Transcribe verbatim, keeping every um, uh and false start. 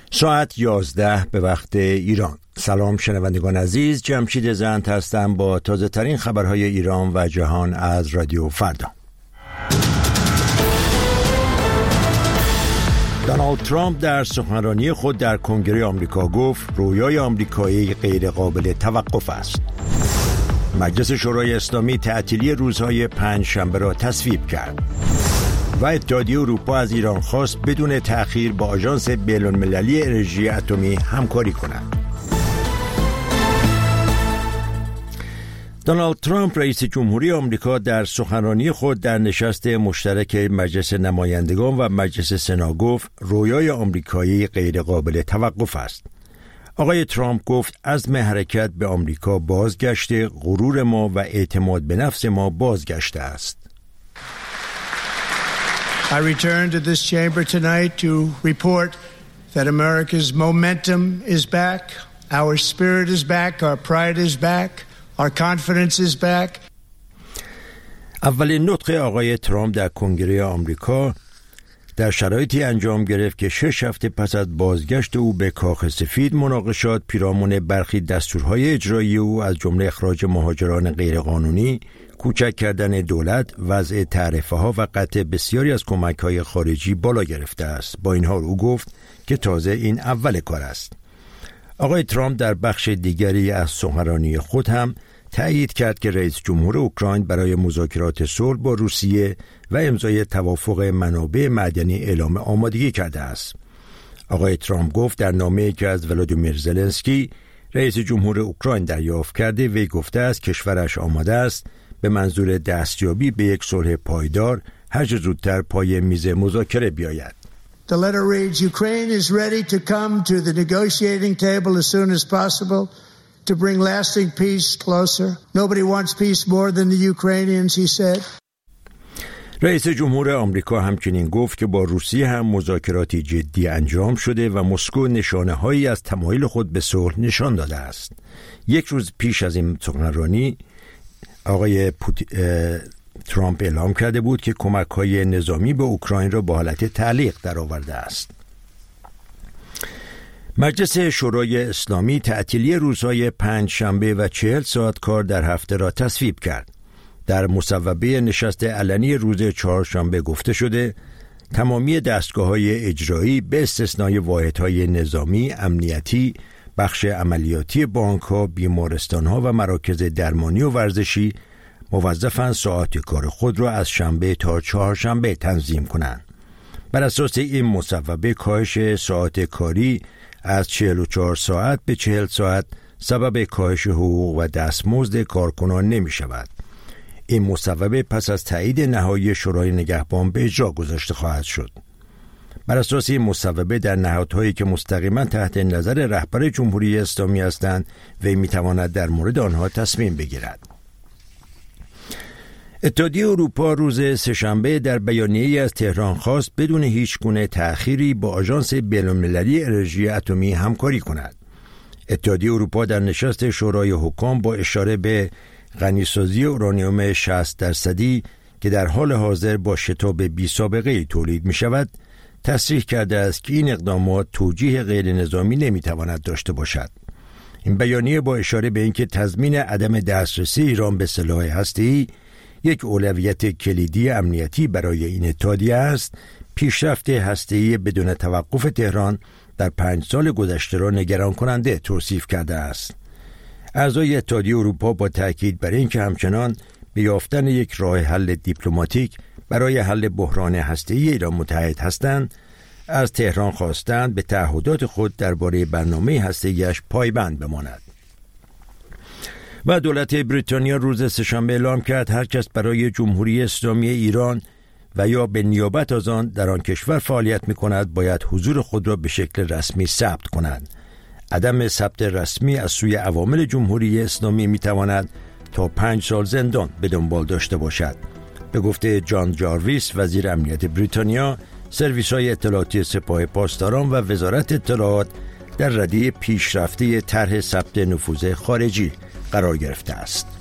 ساعت یازده به وقت ایران. سلام شنوندگان عزیز، جمشید زند هستم با تازه ترین خبرهای ایران و جهان از رادیو فردا. دونالد ترامپ در سخنرانی خود در کنگره آمریکا گفت رویای آمریکایی غیر قابل توقف است. مجلس شورای اسلامی تعطیلی روزهای پنج شنبه را تصویب کرد و اتحادیه اروپا از ایران خواست بدون تأخیر با آژانس بین‌المللی انرژی اتمی همکاری کند. دونالد ترامپ رئیس جمهوری آمریکا در سخنرانی خود در نشست مشترک مجلس نمایندگان و مجلس سنا گفت رویای آمریکایی غیر قابل توقف است. آقای ترامپ گفت عزم حرکت به آمریکا بازگشته، غرور ما و اعتماد به نفس ما بازگشته است. I return to this chamber tonight to report that America's momentum is back, our spirit is back, our pride is back, our confidence is back. اولین نطق آقای ترامپ در کنگره آمریکا در شرایطی انجام گرفت که شش هفته پس از بازگشت او به کاخ سفید مناقشات پیرامون برخی دستورهای اجرایی او از جمله اخراج مهاجران غیرقانونی، کوچک کردن دولت، وضع تعرفه‌ها و قطع بسیاری از کمک‌های خارجی بالا گرفته است. با این حال او گفت که تازه این اول کار است. آقای ترامپ در بخش دیگری از سخنرانی خود هم تأیید کرد که رئیس جمهور اوکراین برای مذاکرات صلح با روسیه و امضای توافق منابع معدنی اعلام آمادگی کرده است. آقای ترامپ گفت در نامه‌ای که از ولادیمیر زلنسکی رئیس جمهور اوکراین دریافت کرده، وی گفته است کشورش آماده است به منظور دستیابی به یک صلح پایدار هر چه زودتر پای میز مذاکره بیاید. The letter reads, Ukraine is ready to come to the negotiating table as soon as possible to bring lasting peace closer. Nobody wants peace more than the Ukrainians, he said. رئیس جمهور آمریکا همچنین گفت که با روسیه هم مذاکراتی جدی انجام شده و مسکو نشانه‌هایی از تمایل خود به صلح نشان داده است. یک روز پیش از این سخنرانی آقای پوتی... ترامپ اعلام کرده بود که کمک‌های نظامی به اوکراین را به حالت تعلیق درآورده است. مجلس شورای اسلامی تعطیلی روزهای پنج شنبه و چهل ساعت کار در هفته را تصویب کرد. در مصوبه نشست علنی روز چهارشنبه گفته شده تمامی دستگاه‌های اجرایی به استثنای واحدهای نظامی، امنیتی، بخش عملیاتی بانک‌ها، بیمارستان‌ها و مراکز درمانی و ورزشی موظفند ساعات کار خود را از شنبه تا چهارشنبه تنظیم کنند. بر اساس این مصوبه کاهش ساعات کاری از چهل و چهار ساعت به چهل ساعت سبب کاهش حقوق و دستمزد کارکنان نمی شود. این مصوبه پس از تایید نهایی شورای نگهبان به اجرا گذاشته خواهد شد. بر اساس این مصوبه در نهادهایی که مستقیما تحت نظر رهبر جمهوری اسلامی هستند وی میتواند در مورد آنها تصمیم بگیرد. اتحادیه اروپا روز سه‌شنبه در بیانیه‌ای از تهران خواست بدون هیچ گونه تأخیری با آژانس بین‌المللی انرژی اتمی همکاری کند. اتحادیه اروپا در نشست شورای حکام با اشاره به غنیسازی اورانیوم شصت درصدی که در حال حاضر با شتاب بی سابقه تولید می شود تصریح کرده است که این اقدامات توجیه غیر نظامی نمی تواند داشته باشد. این بیانیه با اشاره به اینکه تضمین عدم دسترسی ایران به سلاح هسته‌ای یک اولویت کلیدی امنیتی برای این اتحادیه است، پیشرفت هسته‌ای بدون توقف تهران در پنج سال گذشته را نگران کننده توصیف کرده است. اعضای اتحادیه اروپا با تأکید بر اینکه همچنان به یافتن یک راه حل دیپلماتیک برای حل بحران هسته‌ای ایران متحد هستند، از تهران خواستند به تعهدات خود درباره برنامه هسته‌ایش پایبند بماند. و دولت بریتانیا روز سه‌شنبه اعلام کرد هر کس برای جمهوری اسلامی ایران و یا به نیابت از آن در آن کشور فعالیت می‌کند باید حضور خود را به شکل رسمی ثبت کنند. عدم ثبت رسمی از سوی عوامل جمهوری اسلامی می‌تواند تا پنج سال زندان به دنبال داشته باشد. به گفته جان جارویس وزیر امنیت بریتانیا، سرویس‌های اطلاعاتی سپاه پاسداران و وزارت اطلاعات در ردیف پیشرفته طرح ثبت نفوذ خارجی قرار گرفته است.